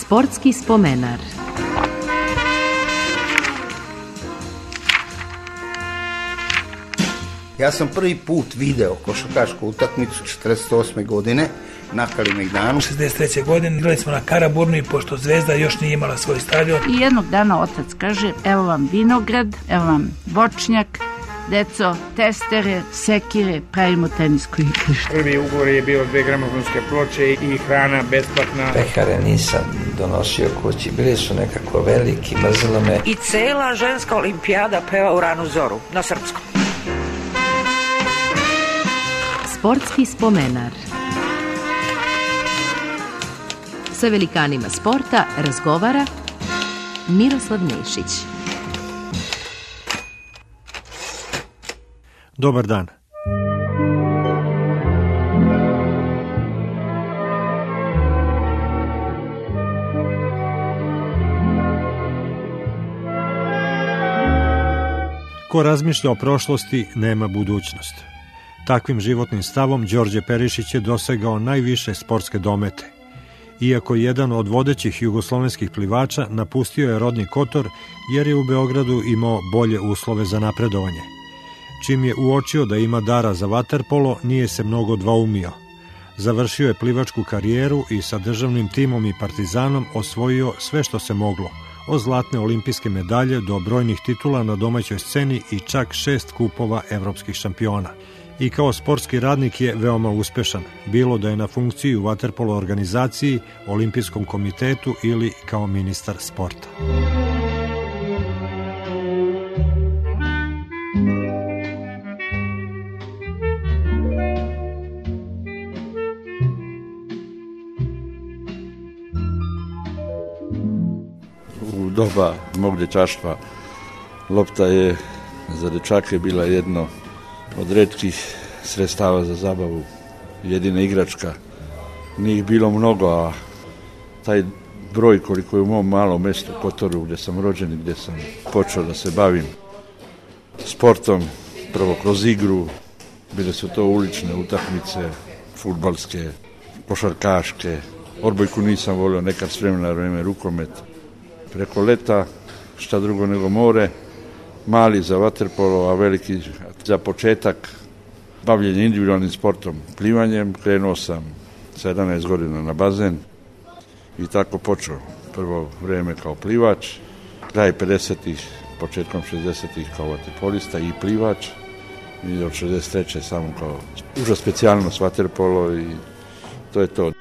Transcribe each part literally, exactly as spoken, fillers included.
Sportski spomenar. Ja sam prvi put video košarkašku utakmicu četrdeset osme godine na Kalemegdanu. šezdeset treće godine igrali smo na Karaburnu i pošto Zvezda još nije imala svoj stadion. I jednog dana otac kaže, evo vam vinograd, evo vam voćnjak, deco, testere, sekire, pravimo tenisko igrište. Prvi ugovor je bio dve gramofonske ploče i hrana besplatna. Pehare nisam donosio kući, bili su nekako veliki, mrzilo me. I cela ženska olimpijada peva u ranu zoru, na srpskom. Sportski spomenar. Sa velikanima sporta razgovara Miroslav Nešić. Dobar dan. Ko razmišlja o prošlosti, nema budućnost. Takvim životnim stavom Đorđe Perišić je dosegao najviše sportske domete. Iako jedan od vodećih jugoslovenskih plivača, napustio je rodni Kotor jer je u Beogradu imao bolje uslove za napredovanje. Čim je uočio da ima dara za vaterpolo, nije se mnogo dvoumio. Završio je plivačku karijeru i sa državnim timom i Partizanom osvojio sve što se moglo, od zlatne olimpijske medalje do brojnih titula na domaćoj sceni i čak šest kupova evropskih šampiona. I kao sportski radnik je veoma uspešan, bilo da je na funkciji u vaterpolo organizaciji, olimpijskom komitetu ili kao ministar sporta. U doba mog dječaštva lopta je za dječake bila jedno od retkih sredstava za zabavu, jedina igračka. Nije ih bilo mnogo, a taj broj koliko je u mom malom mjestu Kotoru gdje sam rođen i gdje sam počeo da se bavim sportom, prvo kroz igru, bile su to ulične utakmice, fudbalske, košarkaške, odbojku nisam volio, nekad s vremena na vreme rukomet. Preko leta, šta drugo nego more, mali za vaterpolo, a veliki za početak bavljenje individualnim sportom, plivanjem. Krenuo sam sa jedanaest godina na bazen i tako počeo. Prvo vrijeme kao plivač, kraj pedesetih, početkom šezdesetih kao vaterpolista i plivač i od šezdeset treće samo kao uža specijalnost vaterpolo i to je to.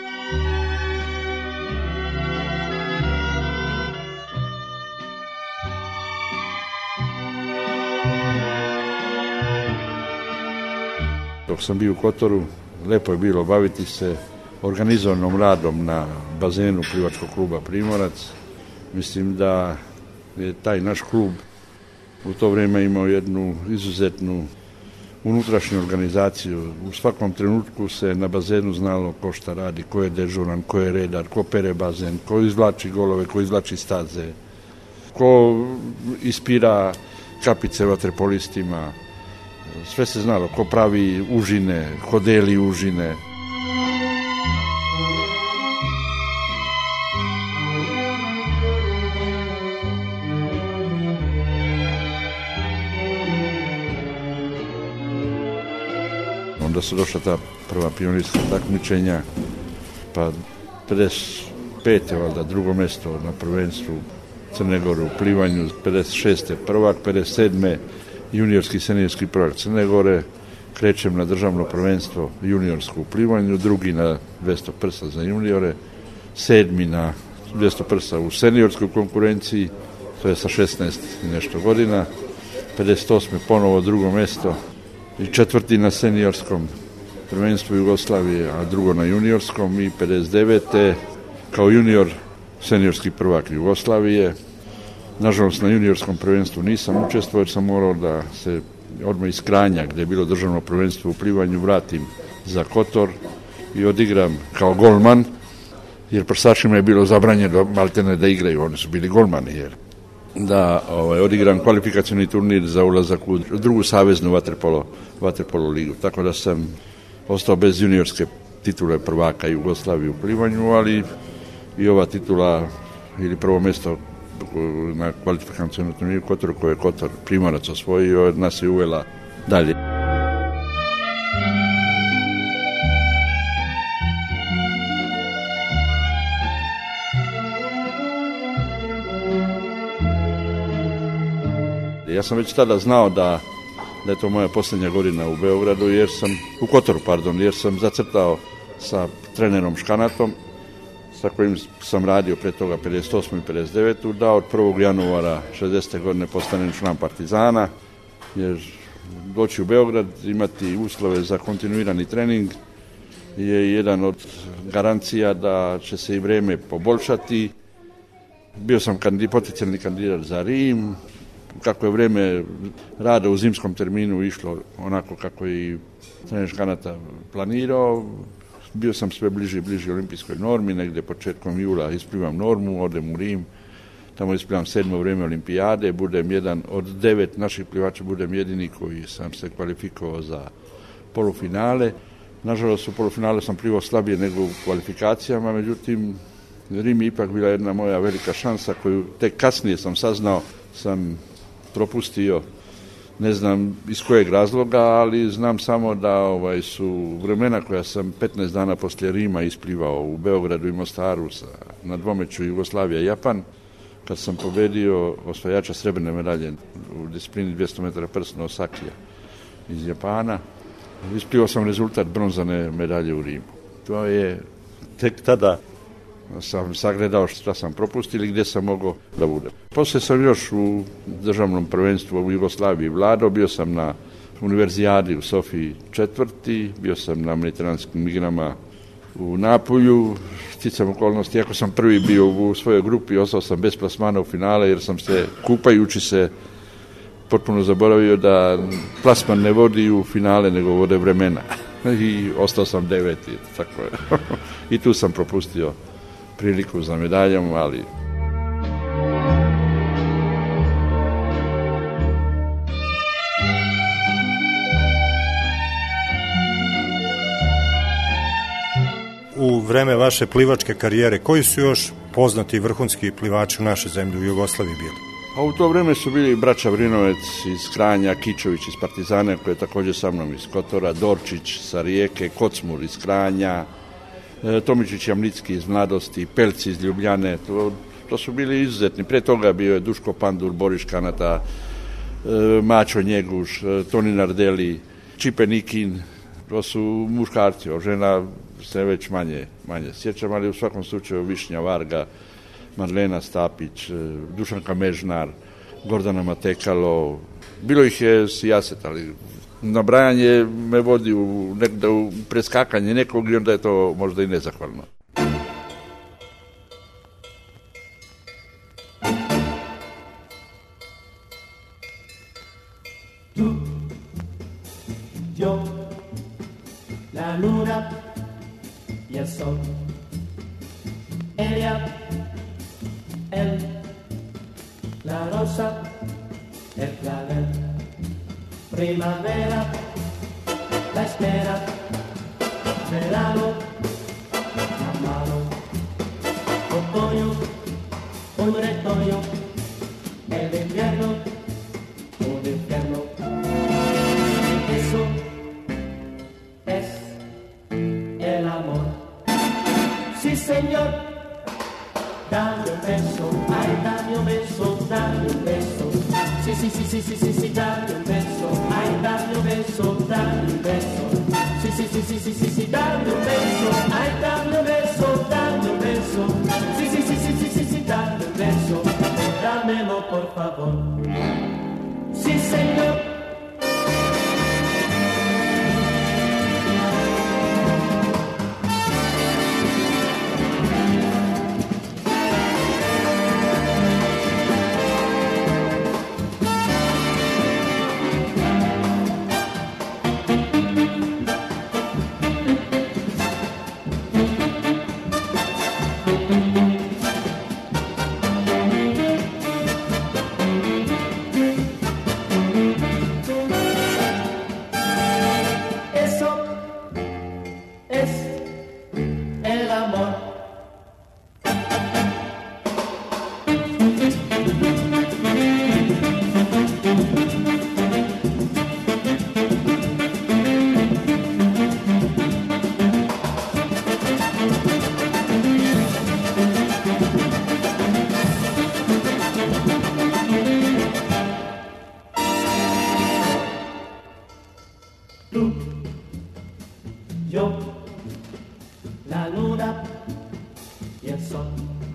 Dok sam bio u Kotoru, lepo je bilo baviti se organizovanom radom na bazenu plivačkog kluba Primorac. Mislim da je taj naš klub u to vrijeme imao jednu izuzetnu unutrašnju organizaciju. U svakom trenutku se na bazenu znalo ko šta radi, ko je dežuran, ko je redar, ko pere bazen, ko izvlači golove, ko izvlači staze, ko ispira kapice vaterpolistima. Sve se znalo, ko pravi užine, ko deli užine. Onda su došla ta prva pionirska takmičenja, pa pedeset pete valjda drugo mjesto na prvenstvu Crne Gore u plivanju, pedeset šeste prvak, pedeset sedme juniorski seniorski prvak Crne Gore, krećem na državno prvenstvo juniorsko u plivanju, drugi na dvesta prsa za juniore, sedmi na dvesta prsa u seniorskoj konkurenciji, to je sa šesnaest i nešto godina, pedeset osme ponovo drugo mjesto i četvrti na seniorskom prvenstvu Jugoslavije, a drugo na juniorskom i pedeset devete kao junior seniorski prvak Jugoslavije. Nažalost, na juniorskom prvenstvu nisam učestvovao jer sam morao da se odmah iz Kranja, gdje je bilo državno prvenstvo u plivanju, vratim za Kotor i odigram kao golman, jer prsašima je bilo zabranjeno maltene da igraju, oni su bili golmani, jer da ovaj, odigram kvalifikacioni turnir za ulazak u drugu saveznu vaterpolo, vaterpolo ligu. Tako da sam ostao bez juniorske titule prvaka Jugoslavije u plivanju, ali i ova titula ili prvo mjesto na kvalifikacijnom turniru Kotoru koje je Kotor Primorac osvojio, nas je uvela dalje. Ja sam već tada znao da, da je to moja posljednja godina u Beogradu, jer sam, u Kotoru, pardon, jer sam zacrtao sa trenerom Škanatom, sa kojim sam radio pre toga pedeset osmu i pedeset devetu da od prvog januara šezdesete godine postanem član Partizana, jer doći u Beograd, imati uslove za kontinuirani trening je jedan od garancija da će se i vreme poboljšati. Bio sam kandid, potencijalni kandidat za Rim. Kako je vreme rada u zimskom terminu išlo onako kako je i trener Škanata planirao, bio sam sve bliže i bliže olimpijskoj normi, negdje početkom jula isplivam normu, odem u Rim, tamo isplivam sedmo vrijeme olimpijade, budem jedan od devet naših plivača, budem jedini koji sam se kvalifikovao za polufinale. Nažalost, u polufinale sam plivao slabije nego u kvalifikacijama, međutim, Rim je ipak bila jedna moja velika šansa koju tek kasnije sam saznao, sam propustio, ne znam iz kojeg razloga, ali znam samo da ovaj, su vremena koja sam petnaest dana poslije Rima isplivao u Beogradu i Mostaru sa, na dvomeću Jugoslavija i Japan, kad sam pobedio osvajača srebrne medalje u disciplini dvjesto metara prsno Osakija iz Japana. Isplivao sam rezultat bronzane medalje u Rimu. To je tek tada sam sagledao što sam propustio ili gdje sam mogao da budem. Poslije sam još u državnom prvenstvu u Jugoslaviji vladao, bio sam na univerzijadi u Sofiji četvrti, bio sam na mediteranskim igrama u Napulju, sticam okolnosti, iako sam prvi bio u svojoj grupi, ostao sam bez plasmana u finale jer sam se, kupajući se, potpuno zaboravio da plasman ne vodi u finale, nego vode vremena. I ostao sam deveti, tako je. I tu sam propustio priliku za medaljom, ali... U vreme vaše plivačke karijere, koji su još poznati vrhunski plivači u našoj zemlji, u Jugoslaviji bili? A u to vrijeme su bili braća Vrinovec iz Kranja, Kičević iz Partizana, koji je također sa mnom iz Kotora, Dorčić sa Rijeke, Kocmur iz Kranja, Tomičić Jamnicki iz Mladosti, Pelci iz Ljubljane, to, to su bili izuzetni. Pre toga bio je Duško Pandur, Boris Škanata, Mačo Njeguš, Toni Nardeli, Čipe Nikin, to su muškarci, o žena se već manje, manje sjećam, ali u svakom slučaju Višnja Varga, Marlena Stapić, Dušanka Mežnar, Gordana Matekalo, bilo ih je sijaset, ali nabrajanje me vodi u, nekda, u preskakanje nekog i onda je to možda i nezahvalno. Tu, yo, la luna y el sol, ella, él, la rosa, el clavel, primavera, la espera, verano, la mano, otoño, un retoño, el invierno, un infierno. Eso es el amor. Sí, señor, dame un beso, ay, dame un beso, dame un beso. Sí, sí, sí, sí, sí, sí, sí, dame un beso, ay, dame un beso, dame un beso. Sí, sí, sí, sí, sí, sí, sí, dame un beso, ay, dame un beso, dame un beso. Sí, sí, sí, sí, sí, sí, sí, dame un beso, dámelo por favor. Sí, señor. la luna y el sol.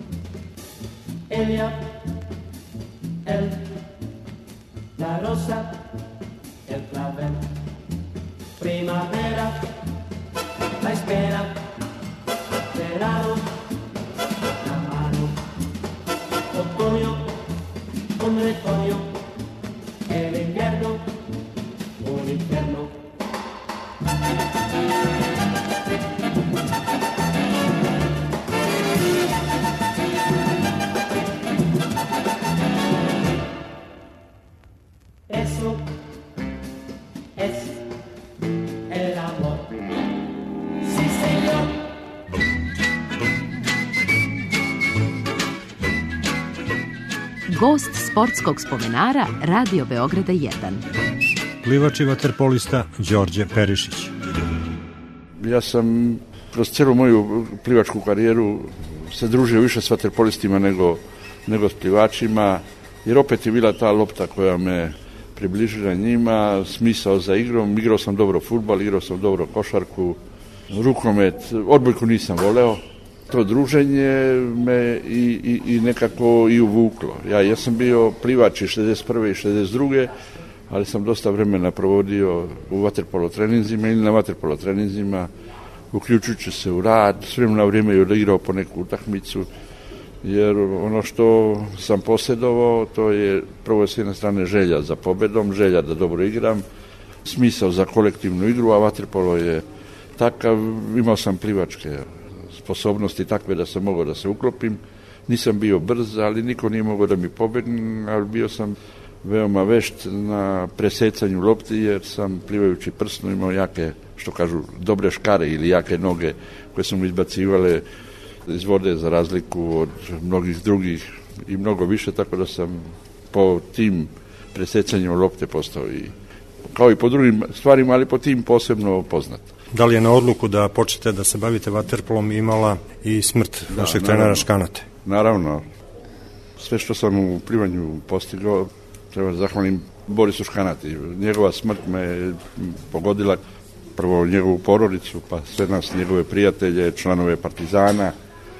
Ella, él, la rosa, el clavel. Primavera, la espera, verano, la mano. Otoño, un retoño, el invierno, un infierno. Eso es el amor. Sí, señor. Gost sportskog spomenara Radio Beograda jedan. Plivač i vaterpolista Đorđe Perišić. Ja sam kroz cijelu moju plivačku karijeru se družio više s vaterpolistima nego, nego s plivačima, jer opet je bila ta lopta koja me približila njima, smisao za igrom. Igrao sam dobro fudbal, igrao sam dobro košarku, rukomet, odbojku nisam voleo. To druženje me i, i, i nekako i uvuklo. Ja, ja sam bio plivač i šezdeset prve i šezdeset druge, ali sam dosta vremena provodio u vaterpolo treninzima ili na vaterpolo treninzima, uključujući se u rad, s vremena vrijeme je igrao po neku utakmicu, jer ono što sam posjedovao, to je prvo s jedne strane želja za pobedom, želja da dobro igram, smisao za kolektivnu igru, a vaterpolo je takav, imao sam plivačke sposobnosti takve da sam mogao da se uklopim, nisam bio brz, ali niko nije mogao da mi pobegne, ali bio sam veoma vešt na presecanju lopti, jer sam plivajući prsno imao jake, što kažu, dobre škare ili jake noge koje su mi izbacivale iz vode za razliku od mnogih drugih i mnogo više, tako da sam po tim presecanjem lopte postao i kao i po drugim stvarima, ali po tim posebno poznat. Da li je na odluku da počnete da se bavite vaterpolom imala i smrt da, našeg trenera Škanate? Naravno. Sve što sam u plivanju postigao, treba zahvalim Borisu Škanati. Njegova smrt me pogodila, prvo njegovu porodicu, pa sve nas, njegove prijatelje, članove Partizana,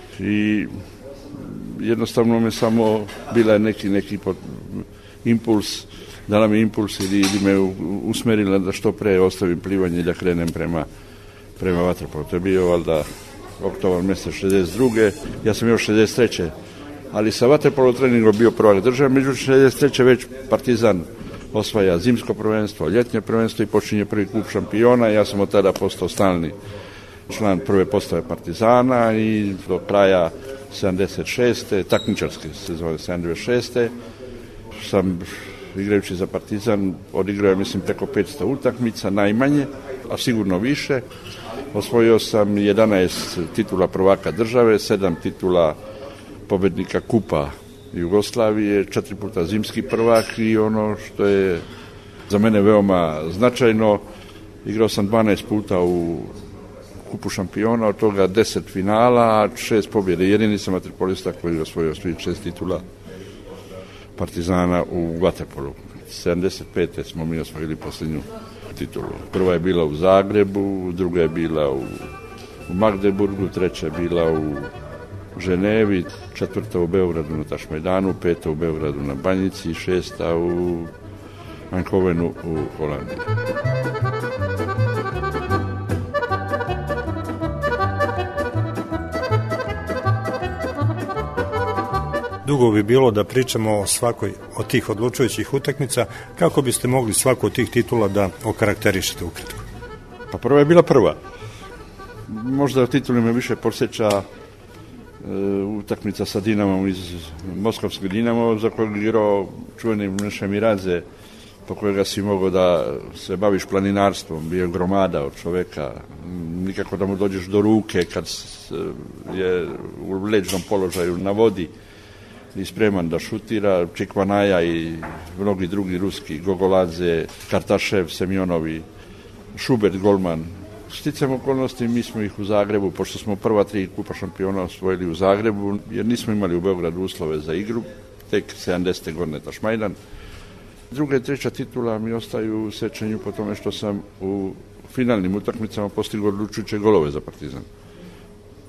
i jednostavno me samo bila neki, neki impuls, dala mi impuls ili, ili me usmerila da što pre ostavim plivanje i da krenem prema, prema vaterpolu. To je bio valjda oktobar mjesec šezdeset druge. Ja sam još šezdeset treće ali sa vaterpolo treningom bio prvak države, međutim šezdeset treće već Partizan osvaja zimsko prvenstvo, ljetnje prvenstvo i počinje prvi klub šampiona. Ja sam od tada postao stalni član prve postave Partizana i do kraja sedamdeset šeste takmičarske sezone sedamdeset šeste sam igrajući za Partizan odigrao, mislim, preko petsto utakmica, najmanje, a sigurno više. Osvojio sam jedanaest titula prvaka države, sedam titula pobednika kupa Jugoslavije, četiri puta zimski prvak i ono što je za mene veoma značajno, igrao sam dvanaest puta u kupu šampiona, od toga deset finala, a šest pobjede. Jedini sam vaterpolista koji je osvojio svih šest titula Partizana u vaterpolu. sedamdeset pete smo mi osvojili posljednju titulu. Prva je bila u Zagrebu, druga je bila u, u Magdeburgu, treća je bila u Ženevi, četvrta u Beogradu na Tašmajdanu, peta u Beogradu na Banjici i šesta u Eindhovenu u Holandiji. Dugo bi bilo da pričamo o svakoj od tih odlučujućih utakmica. Kako biste mogli svaku od tih titula da okarakterišete ukratko? Pa prva je bila prva. Možda tituli me više podsjeća e, utakmica sa Dinamom iz Moskovskog Dinamo, za kojeg igrao čuveni Mneša Miradze, po kojega si mogao da se baviš planinarstvom, bio gromada od čoveka, nikako da mu dođeš do ruke kad je u leđnom položaju na vodi i spreman da šutira, Čikvanaja i mnogi drugi ruski, Gogoladze, Kartašev, Semjonovi, Šubert, golman. Sticam okolnosti, mi smo ih u Zagrebu, pošto smo prva tri kupa šampiona osvojili u Zagrebu, jer nismo imali u Beogradu uslove za igru, tek sedamdesete godine Tašmajdan. Druga i treća titula mi ostaju u sećanju po tome što sam u finalnim utakmicama postigao odlučujuće golove za Partizan.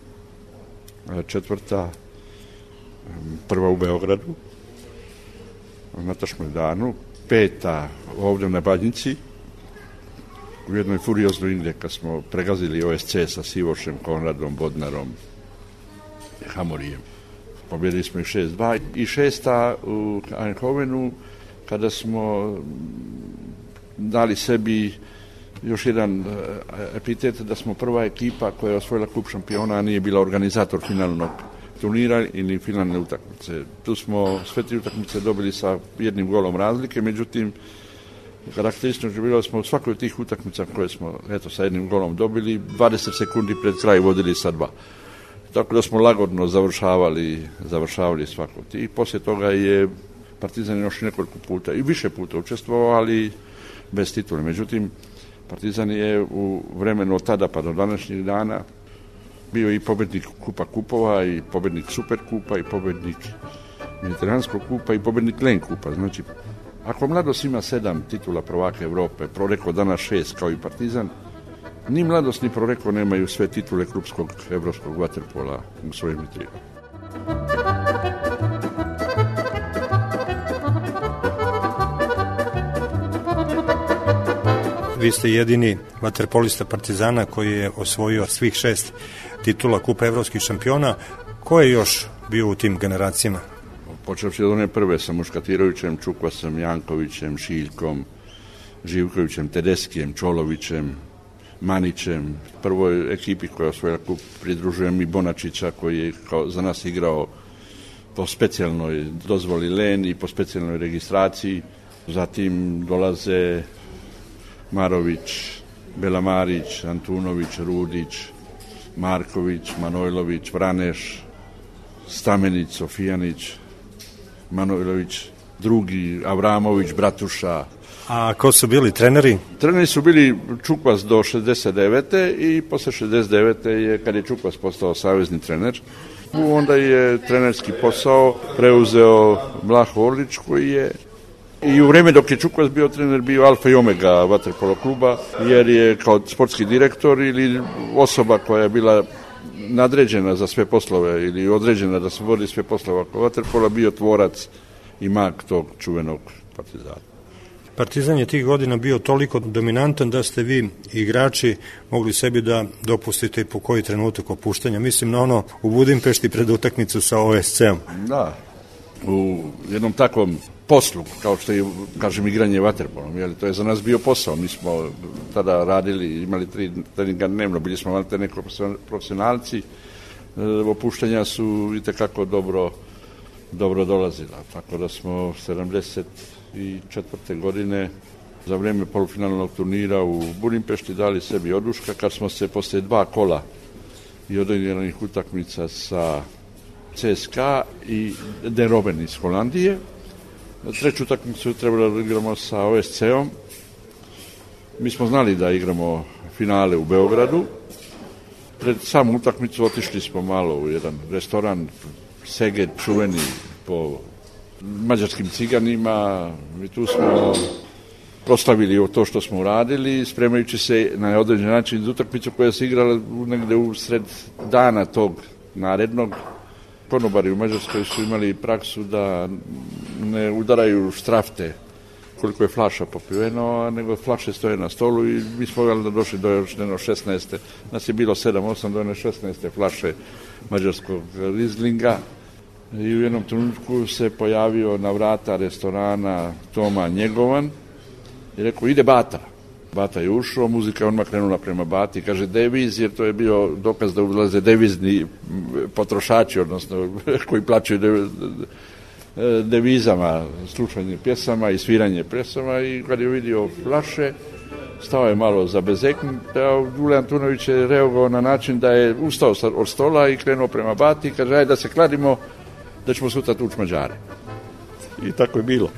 četvrta prva u Beogradu na Tašmedanu, peta ovdje na Badnjici, u jednoj furioznoj igri kad smo pregazili O S C sa Sivošem, Konradom, Bodnarom, Hamorijem. Pobjedili smo ih šest dva i šesta u Eindhovenu kada smo dali sebi još jedan epitet da smo prva ekipa koja je osvojila kup šampiona, a nije bila organizator finalnog turnira ili finalne utakmice. Tu smo sve tri utakmice dobili sa jednim golom razlike, međutim karakteristično je bilo da smo u svakoj od tih utakmica koje smo eto, sa jednim golom dobili, dvadeset sekundi pred kraj vodili sa dva. Tako da smo lagodno završavali, završavali svako. I poslije toga je Partizan još nekoliko puta i više puta učestvovao, ali bez titule. Međutim, Partizan je u vremenu od tada pa do današnjih dana bio i pobjednik Kupa kupova, i pobjednik Superkupa, i pobjednik Mediteranskog kupa, i pobjednik Len kupa. Znači, ako Mladost ima sedam titula prvaka Europe, Proreko danas šest kao i Partizan, ni Mladost ni Proreko nemaju sve titule klubskog evropskog vaterpola u svojim vitrinama. Vi ste jedini vaterpolista Partizana koji je osvojio svih šest titula Kupa evropskih šampiona. Ko je još bio u tim generacijama? Počevši od one prve sa Muškatirovićem, Čukvasom, Jankovićem, Šiljkom, Živkovićem, Tedeskijem, Čolovićem, Manićem. Prvoj ekipi koja je osvojila kup pridružujem i Bonačića koji je kao za nas igrao po specijalnoj dozvoli Len i po specijalnoj registraciji. Zatim dolaze Marović, Belamarić, Antunović, Rudić, Marković, Manojlović, Vraneš, Stamenić, Sofijanić, Manojlović, drugi, Avramović, Bratuša. A ko su bili treneri? Treneri su bili Čukvas do šezdeset devete i posle šezdeset devete je, kad je Čukvas postao savezni trener, onda je trenerski posao preuzeo Vlaho Orlić koji je i u vreme dok je Čukvas bio trener bio alfa i omega vaterpolo kluba, jer je kao sportski direktor ili osoba koja je bila nadređena za sve poslove ili određena da se vodi sve poslove oko vaterpola bio tvorac i mag tog čuvenog Partizana. Partizan je tih godina bio toliko dominantan da ste vi igrači mogli sebi da dopustite i po koji trenutak opuštanja. Mislim na ono u Budimpešti pred utakmicu sa O S C-om. Da, u jednom takvom poslu, kao što je, kažem, igranje vaterpolom, jer to je za nas bio posao. Mi smo tada radili, imali tri treninga dnevno, bili smo malo te neko profesionalci, e, opuštanja su itekako dobro, dobro dolazila. Tako da smo sedamdeset četvrte godine za vrijeme polufinalnog turnira u Budimpešti dali sebi oduška, kad smo se poslije dva kola i odigranih utakmica sa C S K A i De Robben iz Holandije. Treću utakmicu trebalo da igramo sa O S C-om. Mi smo znali da igramo finale u Beogradu. Pred samu utakmicu otišli smo malo u jedan restoran Seged, čuveni po mađarskim ciganima, i tu smo proslavili to što smo uradili, spremajući se na određen način za utakmicu koja se igrala negde u sred dana tog narednog. Konobari u Mađarskoj su imali praksu da ne udaraju štrafte koliko je flaša popiveno, nego flaše stoje na stolu i mi smo valjda došli do još jedno šesnaeste. Nas je bilo sedam osam do jedne šesnaeste flaše mađarskog rizlinga. I u jednom trenutku se pojavio na vrata restorana Toma Njegovan i rekao, ide Bata. Bata je ušao, muzika je odmah krenula prema Bati, kaže deviz, jer to je bio dokaz da ulaze devizni potrošači, odnosno koji plaćaju devizama, slušanje pjesama i sviranje pjesama, i kad je vidio flaše, stao je malo zabezeknut, a Dule Antunović je reagovao na način da je ustao od stola i krenuo prema Bati i kaže, ajde da se kladimo, da ćemo sutra tući Mađare. I tako je bilo.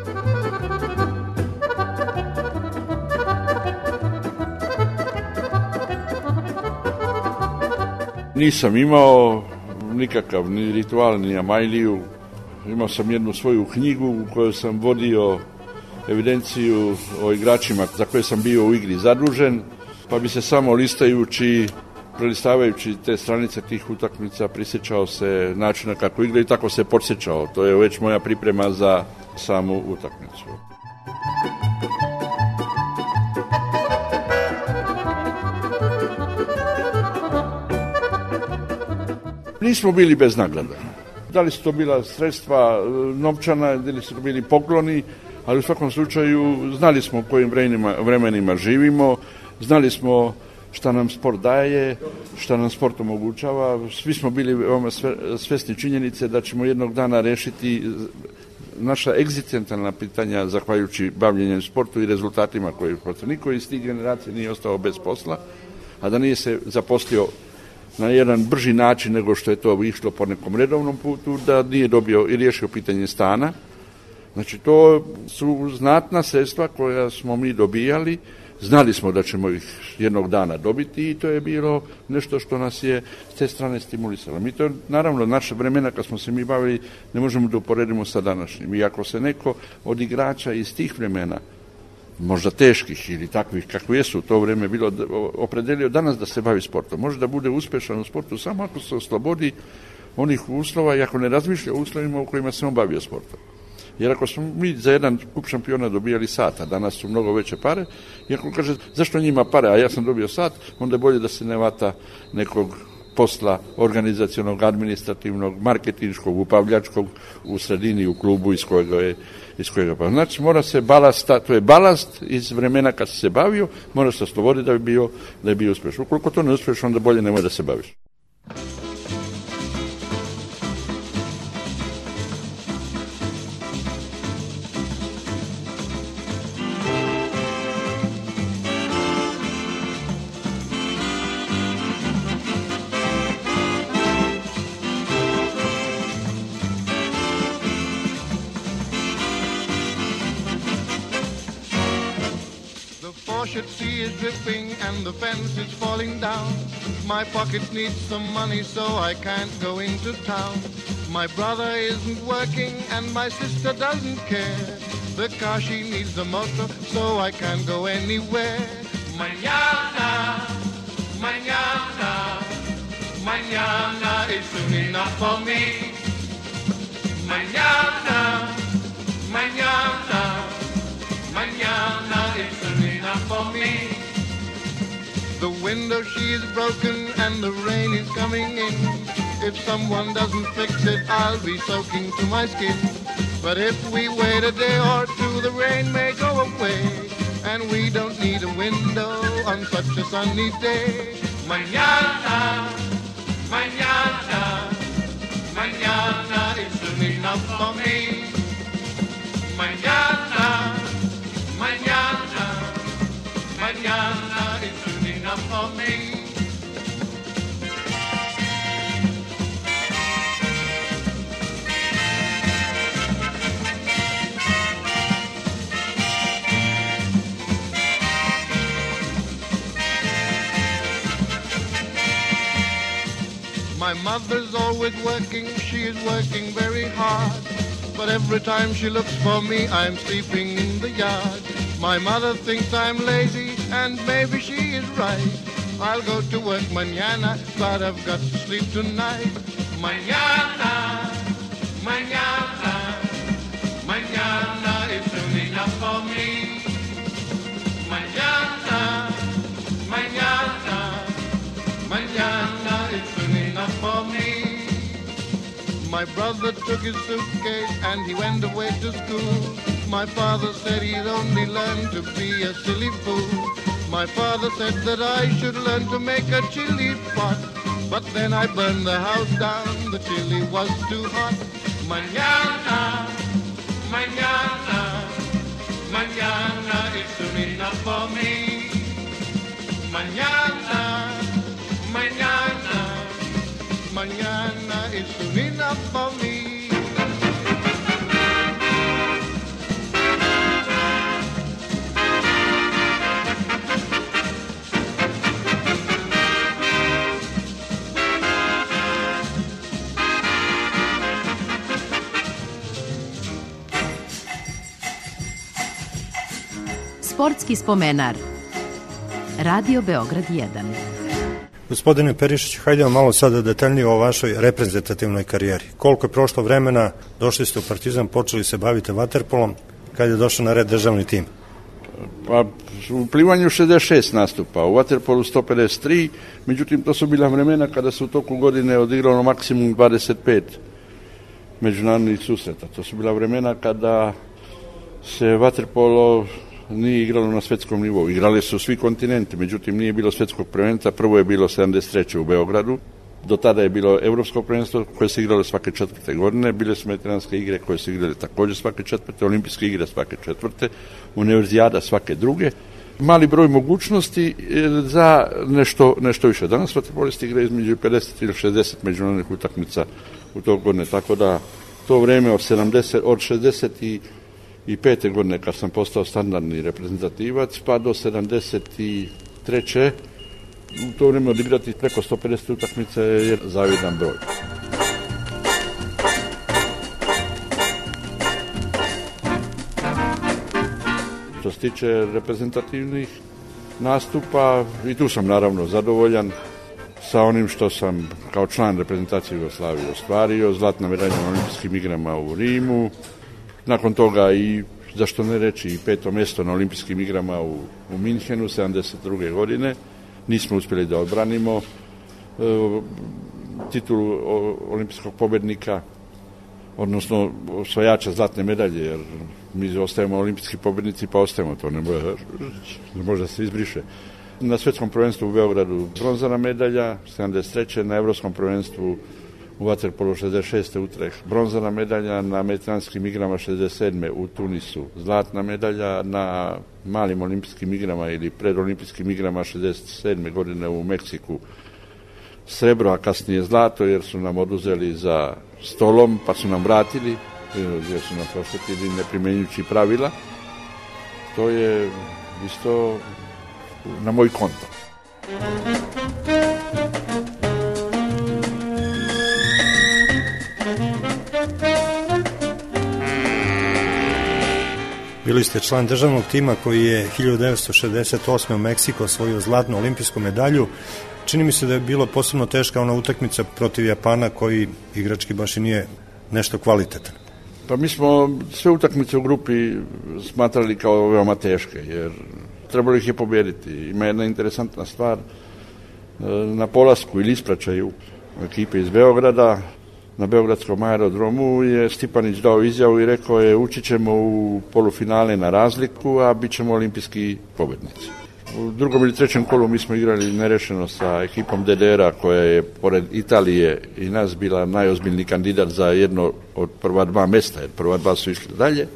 Nisam imao nikakav ni ritual, ni amajliju. Imao sam jednu svoju knjigu u kojoj sam vodio evidenciju o igračima za koje sam bio u igri zadužen, pa bi se samo listajući prelistavajući te stranice tih utakmica prisjećao se načina kako igra i tako se podsjećao. To je već moja priprema za samu utakmicu. Nismo bili bez nagrada. Da li su to bila sredstva novčana, ili su to bili pokloni, ali u svakom slučaju znali smo u kojim vremenima, vremenima živimo, znali smo šta nam sport daje, šta nam sport omogućava. Svi smo bili veoma svesni činjenice da ćemo jednog dana rešiti naša egzistencijalna pitanja zahvaljujući bavljenjem sportu i rezultatima koje je posle. Niko iz tih generacija nije ostao bez posla, a da nije se zaposlio na jedan brži način nego što je to išlo po nekom redovnom putu, da nije dobio i riješio pitanje stana. Znači, to su znatna sredstva koja smo mi dobijali, znali smo da ćemo ih jednog dana dobiti i to je bilo nešto što nas je s te strane stimulisalo. Mi to, naravno, naše vremena kad smo se mi bavili ne možemo da uporedimo sa današnjim. I ako se neko od igrača iz tih vremena, možda teških ili takvih kako jesu u to vreme bilo, opredelio danas da se bavi sportom, može da bude uspešan u sportu samo ako se oslobodi onih uslova i ako ne razmišlja o uslovima u kojima se on bavio sportom. Jer ako smo mi za jedan kup šampiona dobijali sat, a danas su mnogo veće pare, i ako kaže zašto njima pare, a ja sam dobio sat, onda je bolje da se ne vata nekog posla organizacionog, administrativnog, marketinškog, upravljačkog u sredini, u klubu iz kojega je iz kojega pa. Znači, mora se balast, to je balast iz vremena kad si se bavio, mora se osloboditi da bi bio, da je bio uspješan. Ukoliko to ne uspješ, onda bolje nemoj da se baviš. Sea is dripping and the fence is falling down. My pockets need some money so I can't go into town. My brother isn't working and my sister doesn't care. The car she needs the motor so I can't go anywhere. Mañana, mañana, mañana is soon enough for me. Mañana, mañana, mañana is soon enough for me. The window she is broken and the rain is coming in. If someone doesn't fix it, I'll be soaking to my skin. But if we wait a day or two, the rain may go away. And we don't need a window on such a sunny day. Mañana, mañana, mañana is soon enough for me. Mañana, mañana, mañana is soon enough for me. My mother's always working, she is working very hard. But every time she looks for me, I'm sleeping in the yard. My mother thinks I'm lazy, and maybe she is right. I'll go to work mañana, but I've got to sleep tonight. Mañana, mañana, mañana is soon enough for me. Mañana, mañana, mañana is soon enough for me. My brother took his suitcase and he went away to school. My father said he'd only learn to be a silly fool. My father said that I should learn to make a chili pot. But then I burned the house down, the chili was too hot. Mañana, mañana, mañana is soon enough for me. Mañana, mañana, mañana is soon enough for me. Sportski spomenar. Radio Beograd jedan. Gospodine Perišić, hajdemo malo sada detaljnije o vašoj reprezentativnoj karijeri. Koliko je prošlo vremena, došli ste u Partizan, počeli se bavite vaterpolom, kad je došao na red državni tim? Pa u plivanju šezdeset šest nastupa, u vaterpolu sto pedeset tri, međutim to su bila vremena kada se u toku godine odigralo maksimum dvadeset pet međunarodnih susreta. To su bila vremena kada se vaterpolo nije igralo na svjetskom nivou. Igrali su svi kontinenti, međutim nije bilo svjetskog prvenstva. Prvo je bilo sedamdeset treće u Beogradu. Do tada je bilo evropsko prvenstvo koje se igralo svake četvrte godine. Bile su mediteranske igre koje se igrale također svake četvrte, olimpijske igre svake četvrte, univerzijada svake druge. Mali broj mogućnosti za nešto, nešto više. Danas vaterpolisti igraju između pedeset ili šezdeset međunarodnih utakmica u tog godine, tako da to vreme od sedamdeset, od šezdeset i pete godine kad sam postao standardni reprezentativac, pa do sedamdeset treće u to vrijeme odigrati preko sto pedeset utakmice je zavidan broj. Što se tiče reprezentativnih nastupa, i tu sam naravno zadovoljan sa onim što sam kao član reprezentacije Jugoslavije ostvario, zlatna medalja na olimpijskim igrama u Rimu, nakon toga i, zašto ne reći, i peto mjesto na olimpijskim igrama u, u Minhenu sedamdeset druge godine. Nismo uspjeli da odbranimo e, titulu o, olimpijskog pobjednika, odnosno osvajača zlatne medalje, jer mi ostajemo olimpijski pobjednici pa ostajemo, to ne može, ne može da se izbriše. Na svjetskom prvenstvu u Beogradu bronzana medalja, sedamdeset treće na evropskom prvenstvu u vaterpolu šezdeset šeste Utrecht bronzana medalja, na mediteranskim igrama šezdeset sedme u Tunisu zlatna medalja, na malim olimpijskim igrama ili predolimpijskim igrama šezdeset sedme godine u Meksiku srebro, a kasnije zlato, jer su nam oduzeli za stolom pa su nam vratili, jer su nam oštetili ne primjenjujući pravila. To je isto na moj konto. Bili ste član državnog tima koji je hiljadu devetsto šezdeset osme u Meksiku osvojio zlatnu olimpijsku medalju. Čini mi se da je bilo posebno teška ona utakmica protiv Japana koji igrački baš i nije nešto kvalitetan. Pa mi smo sve utakmice u grupi smatrali kao veoma teške, jer trebalo ih je pobijediti. Ima jedna interesantna stvar, na polasku ili ispraćaju ekipe iz Beograda, na beogradskom aerodromu je Stipanić dao izjavu i rekao je ući ćemo u polufinale na razliku, a bit ćemo olimpijski pobjednici. U drugom ili trećem kolu mi smo igrali nerešeno sa ekipom D D R-a koja je pored Italije i nas bila najozbiljniji kandidat za jedno od prva dva mjesta, jer prva dva su išli dalje.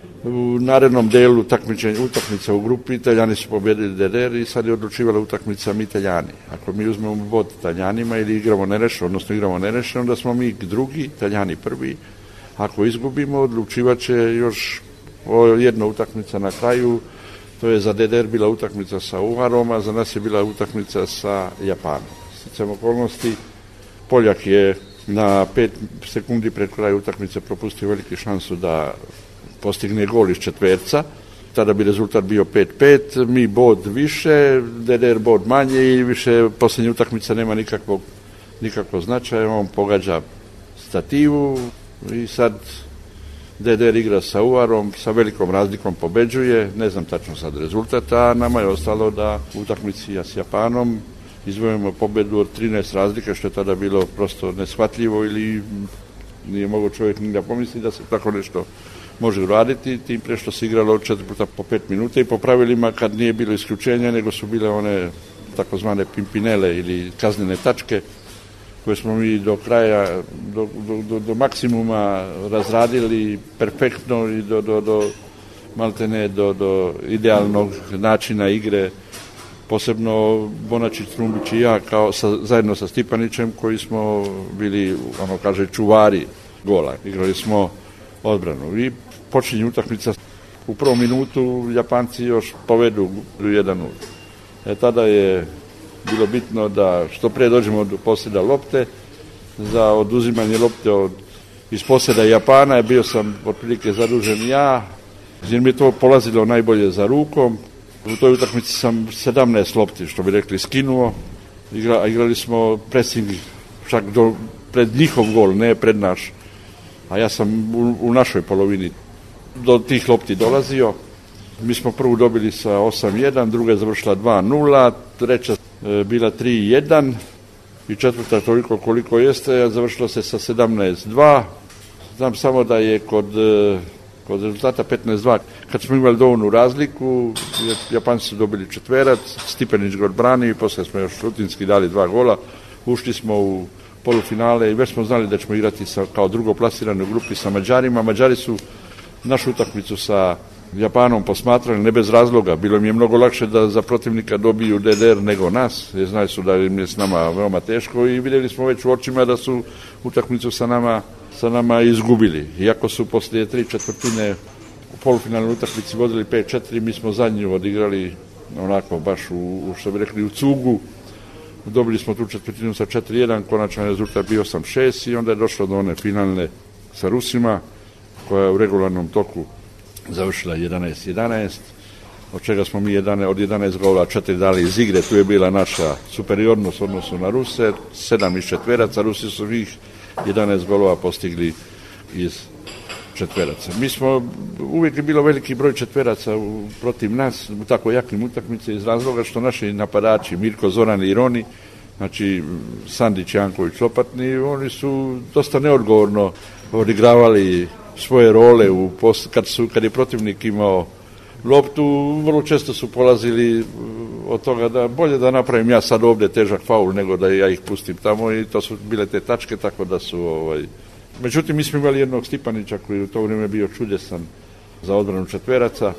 U narednom delu utakmice u grupi Italijani su pobjedili D D R i sad je odlučivala utakmica mi Italijani. Ako mi uzmemo bod Italijanima ili igramo nerešeno, odnosno igramo nerešeno, onda smo mi drugi, Italijani prvi. Ako izgubimo, odlučivat će još jedna utakmica na kraju. To je za D D R bila utakmica sa Uharom, a za nas je bila utakmica sa Japanom. Sticajem okolnosti, Poljak je na pet sekundi pred kraju utakmice propustio veliki šansu da postigne gol iz četverca, tada bi rezultat bio pet pet, mi bod više, D D R bod manje i više posljednja utakmica nema nikakvog, nikakvog značaja, on pogađa stativu i sad D D R igra sa Uvarom, sa velikom razlikom pobeđuje, ne znam tačno sad rezultat, a nama je ostalo da u utakmici s Japanom izvojimo pobedu od trinaest razlike, što je tada bilo prosto neshvatljivo ili nije mogao čovjek ni da pomisli da se tako nešto može uraditi, tim pre što se igralo četiri puta po pet minuta i po pravilima kad nije bilo isključenja, nego su bile one takozvane pimpinele ili kaznene tačke koje smo mi do kraja, do, do, do, do maksimuma razradili perfektno i do, do, do maltene do, do idealnog načina igre, posebno Bonačić, Trumbić i ja kao sa, zajedno sa Stipanićem koji smo bili, ono kaže, čuvari gola. Igrali smo odbranu i počinje utakmica. U prvom minutu Japanci još povedu jedan nula. E, tada je bilo bitno da što pre dođemo do posjeda lopte. Za oduzimanje lopte od, iz posjeda Japana je bio sam otprilike zadužen ja, jer mi je to polazilo najbolje za rukom. U toj utakmici sam sedamnaest lopti, što bi rekli, skinuo Igra, igrali smo pressing čak do, pred njihov gol, ne pred naš. A ja sam u, u našoj polovini do tih lopti dolazio. Mi smo prvu dobili sa osam jedan, druga je završila dva nula, treća e, bila tri jedan i četvrta toliko koliko jeste, završilo se sa sedamnaest dva. Znam samo da je kod, e, kod rezultata petnaest dva, kad smo imali dovoljnu razliku, Japanci su dobili četverac, Stipenić ga odbranio i poslije smo još rutinski dali dva gola. Ušli smo u polufinale i već smo znali da ćemo igrati sa, kao drugo plasirani u grupi sa Mađarima. Mađari su našu utakmicu sa Japanom posmatrali ne bez razloga. Bilo mi je mnogo lakše da za protivnika dobiju D D R nego nas, jer znali su da im je s nama veoma teško i vidjeli smo već u očima da su utakmicu sa nama, sa nama izgubili. Iako su poslije tri četvrtine u polufinalnoj utakmici vodili pet četiri, mi smo zadnju odigrali onako baš u, u što bi rekli u cugu. Dobili smo tu četvrtinu sa četiri jedan, konačan rezultat bio osam šest i onda je došlo do one finalne sa Rusima, koja je u regularnom toku završila jedanaest jedanaest, od čega smo mi jedanaest, od jedanaest gola četiri dali iz igre. Tu je bila naša superiornost u odnosu na Ruse, sedam iz četveraca, Rusi su ih jedanaest golova postigli iz četveraca. Mi smo, uvijek je bilo veliki broj četveraca u, protiv nas u tako jakim utakmice iz razloga što naši napadači, Mirko, Zoran i Roni, znači Sandić, Janković, Lopatni, oni su dosta neodgovorno odigravali svoje role u post, kad, su, kad je protivnik imao loptu, vrlo često su polazili od toga da bolje da napravim ja sad ovdje težak faul nego da ja ih pustim tamo i to su bile te tačke, tako da su ovaj... Međutim, mi smo imali jednog Stipanića koji u to vrijeme bio čudesan za odbranu četveraca.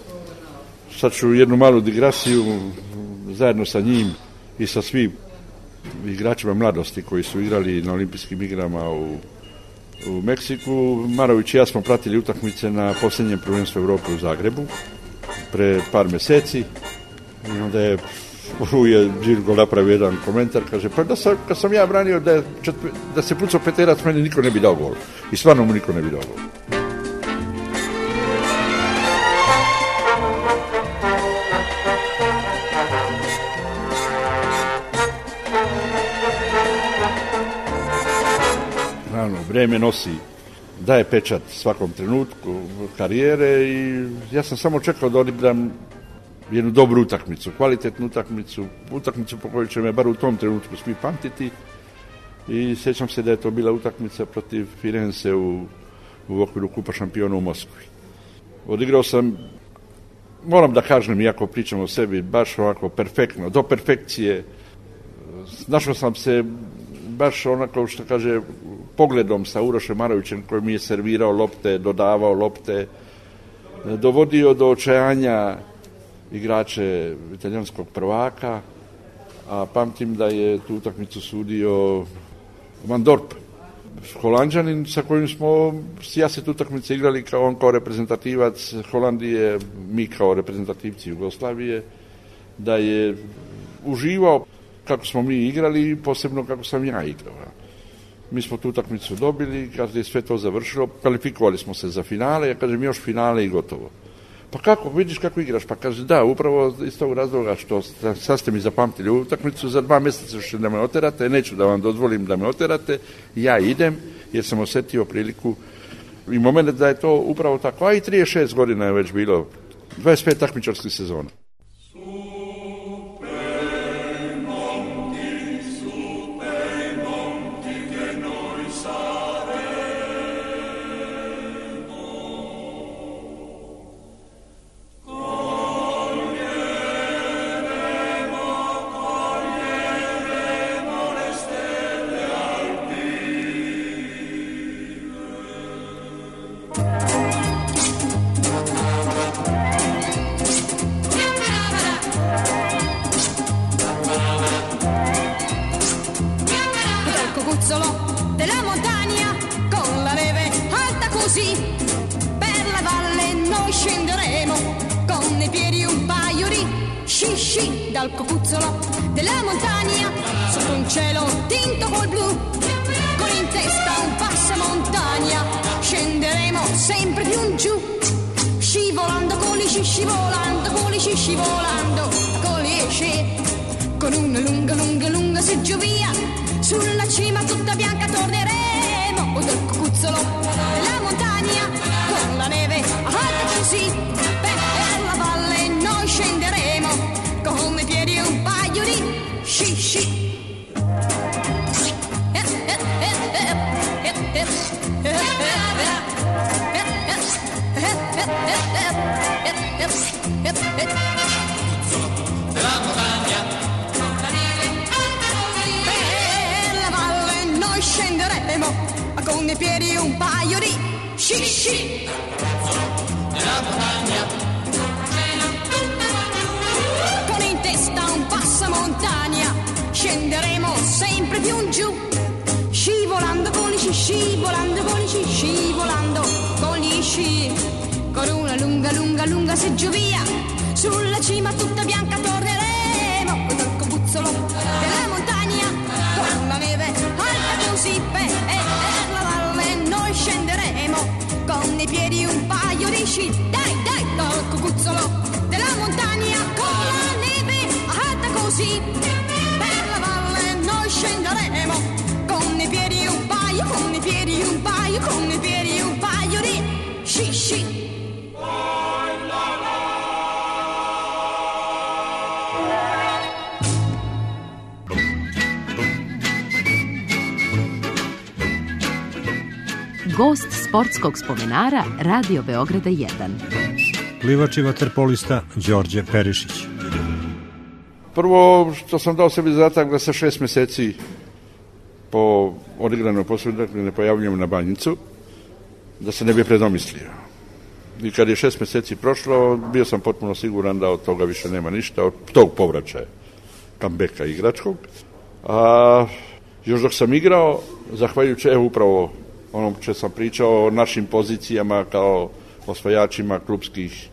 Sad ću jednu malu digrasiju zajedno sa njim i sa svim igračima mladosti koji su igrali na olimpijskim igrama u, u Meksiku. Marović i ja smo pratili utakmice na posljednjem prvenstvu Europe u Zagrebu pre par mjeseci i onda je je Žirgo napravio jedan komentar, kaže, pa da sam, kad sam ja branio da, četve, da se pucao peterac, meni niko ne bi dao gol. I stvarno mu niko ne bi dao gol. Naravno, vrijeme nosi, daje pečat svakom trenutku karijere i ja sam samo čekao da odigram jednu dobru utakmicu, kvalitetnu utakmicu, utakmicu po kojoj će me bar u tom trenutku svi pamtiti i sjećam se da je to bila utakmica protiv Firenze u, u okviru Kupa šampiona u Moskvi. Odigrao sam, moram da kažem, iako pričam o sebi, baš ovako perfektno, do perfekcije. Našao sam se baš onako što kaže pogledom sa Urošem Marovićem koji mi je servirao lopte, dodavao lopte, dovodio do očajanja igrače italijanskog prvaka, a pamtim da je tu utakmicu sudio Van Dorp, Holanđanin sa kojim smo ja se tu utakmice igrali kao on kao reprezentativac Holandije, mi kao reprezentativci Jugoslavije, da je uživao kako smo mi igrali i posebno kako sam ja igrao. Mi smo tu utakmicu dobili, kad je sve to završilo, kvalifikovali smo se za finale, ja kažem još finale i gotovo. Pa kako, vidiš kako igraš? Pa kaže, da, upravo iz tog razloga što sad ste mi zapamtili utakmicu, za dva mjeseca što da me oterate, neću da vam dozvolim da me oterate, ja idem, jer sam osjetio priliku i moment da je to upravo tako, a i trideset šest godina je već bilo, dvadeset pet takmičarskih sezona. Dal cocuzzolo della montagna sotto un cielo tinto col blu, con in testa un passamontagna, scenderemo sempre più in giù, scivolando con gli sci, scivolando con gli sci, scivolando con gli sci, con una lunga, lunga, lunga seggiovia, sulla cima tutta bianca torneremo, o dal cucuzzolo della montagna, con la neve alta così, per la valle noi scenderemo, con i piedi un paio di sci sci. Della montagna, per la valle noi scenderemo, con i piedi un paio di sci sci. della montagna, con in testa un passamontagna, scenderemo sempre più in giù, scivolando con gli sci, scivolando con gli sci, scivolando con gli sci, con una lunga, lunga, lunga seggiovia, sulla cima tutta bianca torneremo, dal cobuzzolo della montagna, con la neve alta così, per la valle noi scenderemo, con i piedi un paio di sci, dai, dai, dal cobuzzolo della montagna, con la neve alta così, per la valle noi scenderemo, con i piedi un paio, con i piedi un paio, con i piedi un paio di sci sci. Gost sportskog spomenara Radio Beograda jedan. Plivač i vaterpolista Đorđe Perišić. Prvo što sam dao sebi zadatak da se šest meseci po odigranoj poslu ne pojavljujem na Banjicu, da se ne bi predomislio. I kad je šest meseci prošlo, bio sam potpuno siguran da od toga više nema ništa, od tog povraćaja kambeka igračkog. A još dok sam igrao, zahvaljujući evo upravo onom što sam pričao o našim pozicijama kao osvajačima klubskih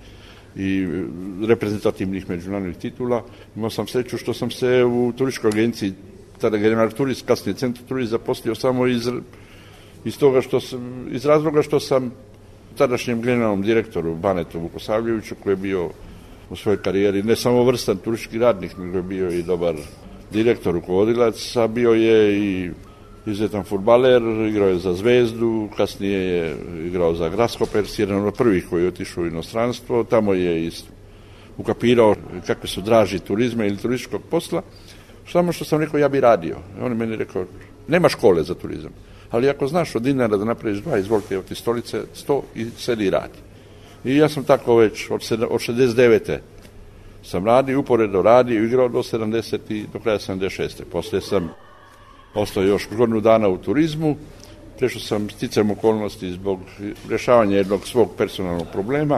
i reprezentativnih međunarodnih titula, imao sam sreću što sam se u turističkoj agenciji, tada General Turist, kasnije Centar Turist, zaposlio samo iz, iz toga što sam, iz razloga što sam tadašnjem generalnom direktoru Banetu Vukosavljeviću, koji je bio u svojoj karijeri ne samo vrstan turistički radnik, nego je bio i dobar direktor, rukovodilac, a bio je i izuzetan fudbaler, igrao je za Zvezdu, kasnije je igrao za Grasshoppers, jedan od prvih koji je otišao u inostranstvo, tamo je ukapirao kakve su draži turizma ili turističkog posla, samo što sam rekao ja bi radio. On je meni rekao, nema škole za turizam, ali ako znaš od dinara da napraviš dva, izvolite od ti stolice sto i sedi i radi. I ja sam tako već od šezdeset devete sam radio, uporedo radio, igrao do sedamdeset i do kraja sedamdeset šeste. Poslije sam ostao još godinu dana u turizmu, prešao sam sticajem okolnosti zbog rješavanja jednog svog personalnog problema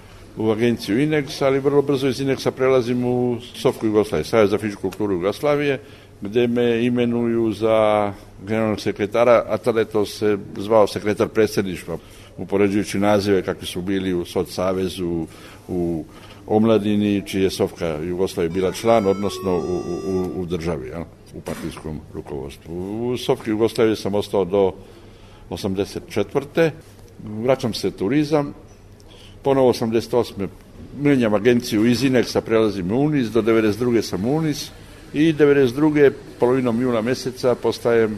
u agenciju Inex, ali vrlo brzo iz Inexa prelazim u Sofku Jugoslavije, Savez za fizičku kulturu Jugoslavije, gde me imenuju za generalnog sekretara, a tada je to se zvao sekretar predsjedništva, upoređujući nazive kakvi su bili u Soc Savezu, u omladini, čiji je Sofka Jugoslavije bila član, odnosno u, u, u državi, jel? U partijskom rukovodstvu. U Sofki Jugoslavije sam ostao do osamdeset četvrte Vraćam se turizam, ponovo osamdeset osme menjam agenciju iz Inexa, prelazim u Unis, do devedeset druge sam u Unis i devedeset druge polovinom juna meseca postajem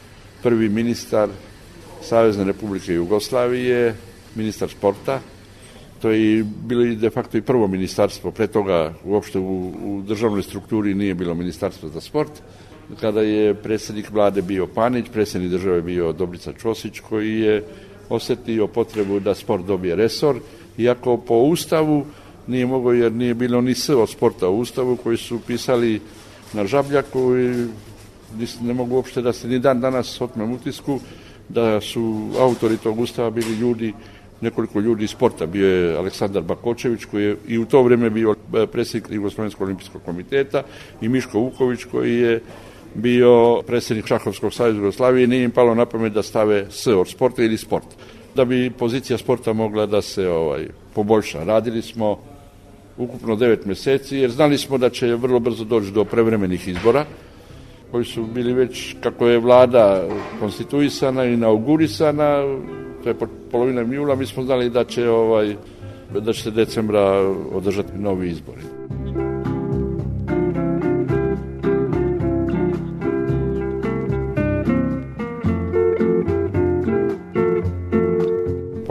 prvi ministar Savezne Republike Jugoslavije, ministar sporta. To je bilo de facto i prvo ministarstvo, pre toga uopšte u, u državnoj strukturi nije bilo ministarstvo za sport. Kada je predsjednik vlade bio Panić, predsjednik države bio Dobrica Ćosić, koji je osjetio potrebu da sport dobije resor, iako po Ustavu nije mogao, jer nije bilo ni S od sporta u Ustavu, koji su pisali na žabljaku i ne mogu uopšte da se ni dan danas otmem utisku da su autori tog Ustava bili ljudi, nekoliko ljudi iz sporta. Bio je Aleksandar Bakočević, koji je i u to vrijeme bio predsjednik Jugoslovenskog olimpijskog komiteta, i Miško Vuković, koji je bio predsjednik Šahovskog saveza Jugoslavije, i nije im palo na pamet da stave S od sporta ili sport. Da bi pozicija sporta mogla da se ovaj, poboljša. Radili smo ukupno devet mjeseci, jer znali smo da će vrlo brzo doći do prevremenih izbora, koji su bili već, kako je vlada konstituisana i inaugurisana, to je polovina jula, mi smo znali da će, ovaj, da će se decembra održati novi izbori.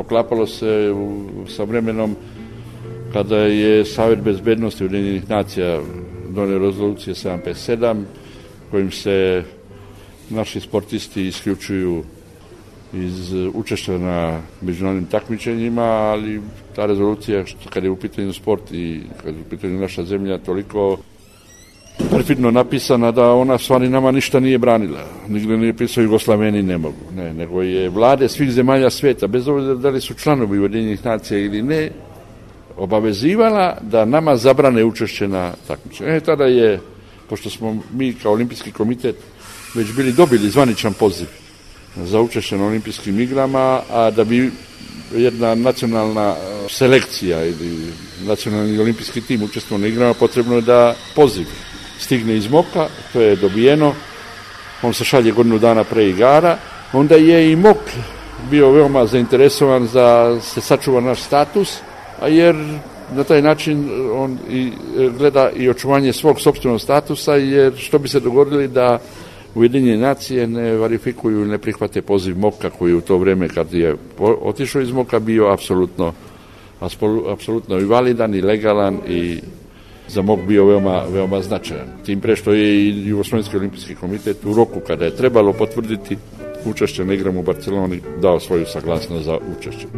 poklapalo se u, sa vremenom kada je Savjet bezbednosti Ujedinjenih nacija donio rezolucije sedam pet sedam kojim se naši sportisti isključuju iz učešća na međunarodnim takmičenjima, ali ta rezolucija, što kad je u pitanju sport i kad je u pitanju naša zemlja, toliko perfidno napisana da ona stvari nama ništa nije branila. Nigde nije pisao Jugoslaveni ne mogu, ne, nego je vlade svih zemalja sveta, bez obzira da li su članovi Ujedinjenih nacija ili ne, obavezivala da nama zabrane učešće na takmičenju. E, tada je, pošto smo mi kao Olimpijski komitet već bili dobili zvaničan poziv za učešće na olimpijskim igrama, a da bi jedna nacionalna selekcija ili nacionalni olimpijski tim učestvovao na igrama, potrebno je da poziv stigne iz MOK-a, to je dobijeno, on se šalje godinu dana pre igara, onda je i MOK bio veoma zainteresovan da se sačuva naš status, a jer na taj način on i gleda i očuvanje svog sopstvenog statusa, jer što bi se dogodili da Ujedinjene nacije ne verifikuju i ne prihvate poziv MOK-a koji u to vreme kad je otišao iz MOK-a bio apsolutno apsolutno i validan i legalan i za MOK bio veoma, veoma značajan. Tim pre što je i Jugoslovenski olimpijski komitet u roku kada je trebalo potvrditi učešće na igrama u Barceloni dao svoju saglasnost za učešće.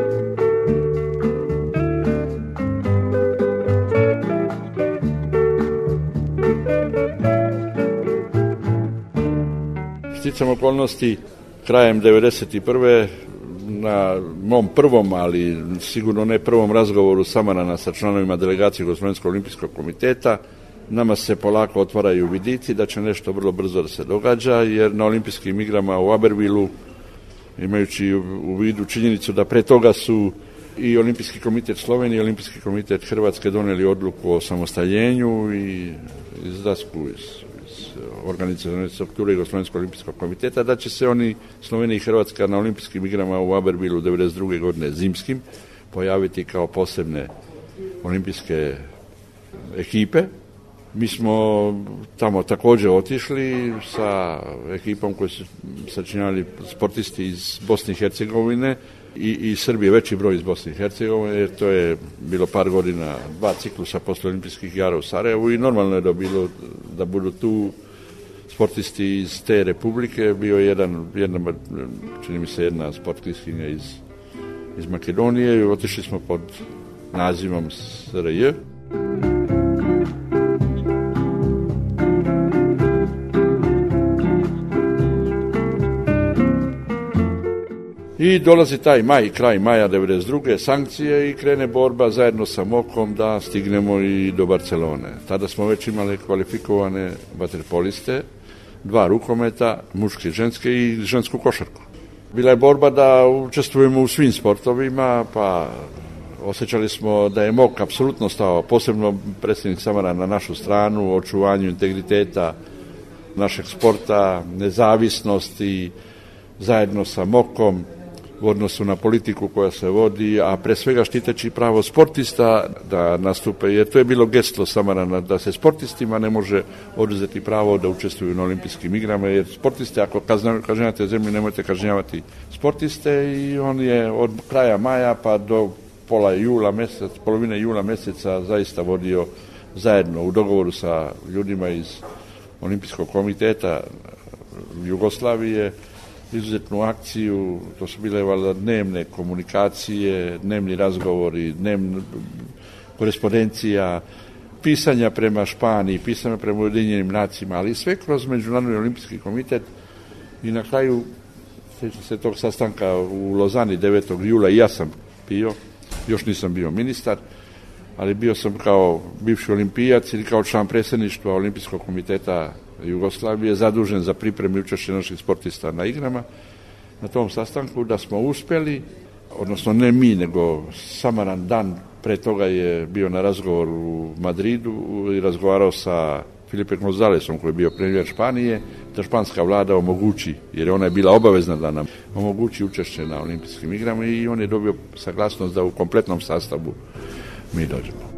Sticam okolnosti, krajem devedeset prve na mom prvom, ali sigurno ne prvom razgovoru Samarana sa članovima delegacije Jugoslovenskog olimpijskog komiteta, nama se polako otvaraju vidici da će nešto vrlo brzo da se događa, jer na olimpijskim igrama u Abervilu, imajući u vidu činjenicu da pre toga su i Olimpijski komitet Slovenije i Olimpijski komitet Hrvatske doneli odluku o samostaljenju i izdasku iz organizacione strukture Jugoslovenskog olimpijskog komiteta, da će se oni, Slovenija i Hrvatska, na olimpijskim igrama u Abervilu devedeset druge godine zimskim pojaviti kao posebne olimpijske ekipe. Mi smo tamo također otišli sa ekipom koju su sačinjali sportisti iz Bosne i Hercegovine i, i Srbije, veći broj iz Bosne i Hercegovine, jer to je bilo par godina, dva ciklusa posle olimpijskih igara u Sarajevu i normalno je da, bilo, da budu tu sportisti iz te republike. Bio je jedan, jedna, čini mi se jedna sportistkinja iz, iz Makedonije i otišli smo pod nazivom S R J. I dolazi taj maj, kraj maja devedeset druge sankcije i krene borba zajedno sa MOK-om da stignemo i do Barcelone. Tada smo već imali kvalifikovane vaterpoliste, dva rukometa, muške i ženske i žensku košarku. Bila je borba da učestvujemo u svim sportovima, pa osjećali smo da je MOK apsolutno stao, posebno predsjednik Samaran, na našu stranu, u očuvanju integriteta našeg sporta, nezavisnosti, zajedno sa MOK-om, u odnosu na politiku koja se vodi, a pre svega štiteći pravo sportista da nastupe, jer to je bilo gesto Samarana, da se sportistima ne može oduzeti pravo da učestvuju na olimpijskim igrama, jer sportiste, ako kažnjavate zemlju, nemojte kažnjavati sportiste, i on je od kraja maja pa do pola jula mesec, polovine jula meseca zaista vodio zajedno u dogovoru sa ljudima iz Olimpijskog komiteta Jugoslavije izuzetnu akciju. To su bile valjda dnevne komunikacije, dnevni razgovori, dnevna korespondencija, pisanja prema Španiji, pisanja prema Ujedinjenim nacijama, ali sve kroz Međunarodni olimpijski komitet. I na kraju, sjećam se tog sastanka u Lozani devetog jula, i ja sam bio, još nisam bio ministar, ali bio sam kao bivši olimpijac ili kao član predsjedništva Olimpijskog komiteta Jugoslavije zadužen za pripremu i učešće naših sportista na igrama. Na tom sastanku da smo uspjeli, odnosno ne mi, nego Samaran dan pre toga je bio na razgovoru u Madridu i razgovarao sa Filipe Gonzalesom, koji je bio premijer Španije, da španska vlada omogući, jer ona je bila obavezna da nam omogući učešće na olimpijskim igrama, i on je dobio saglasnost da u kompletnom sastavu mi dođemo.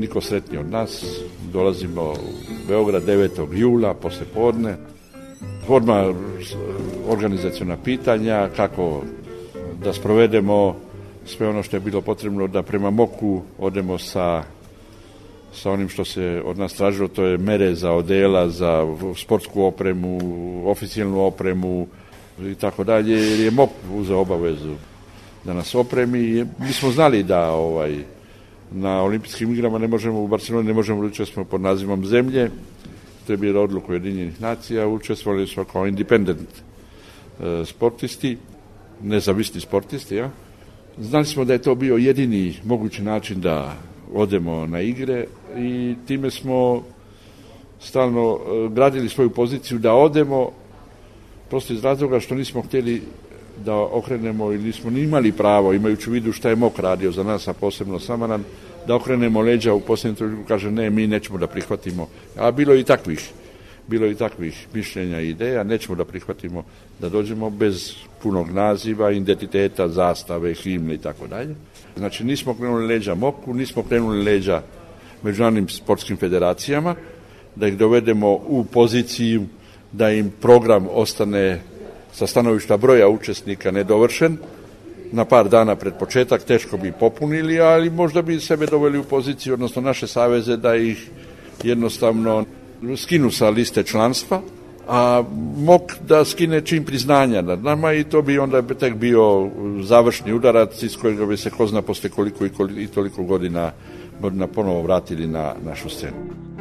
niko sretniji od nas. Dolazimo u Beograd devetog jula posle podne. Odmah organizaciona pitanja, kako da sprovedemo sve ono što je bilo potrebno da prema Moku odemo sa, sa onim što se od nas tražilo, to je mere za odela, za sportsku opremu, oficijalnu opremu i tako dalje, jer je Mok uzeo obavezu da nas opremi. Mi smo znali da ovaj, na olimpijskim igrama ne možemo, u Barceloni ne možemo učestvovati pod nazivom zemlje. To je bila odluka Ujedinjenih nacija, učestvovali smo kao independent e, sportisti, nezavisni sportisti. Ja? Znali smo da je to bio jedini mogući način da odemo na igre i time smo stalno e, gradili svoju poziciju da odemo, prosto iz razloga što nismo htjeli da okrenemo ili nismo ni imali pravo, imajući u vidu šta je Mok radio za nas, a posebno Samaran, da okrenemo leđa u posljednjem trenutku, kaže ne, mi nećemo da prihvatimo. A bilo je i takvih, bilo je i takvih mišljenja i ideja, nećemo da prihvatimo da dođemo bez punog naziva, identiteta, zastave, himne i tako dalje. Znači nismo krenuli leđa Moku, nismo krenuli leđa međunarodnim sportskim federacijama, da ih dovedemo u poziciju da im program ostane sa stanovišta broja učesnika nedovršen, na par dana pred početak teško bi popunili, ali možda bi sebe doveli u poziciju, odnosno naše saveze, da ih jednostavno skinu sa liste članstva, a Mok da skine čin priznanja nad nama i to bi onda tek bio završni udarac iz kojega bi se ko zna posle koliko i, koliko i toliko godina, godina ponovo vratili na našu scenu.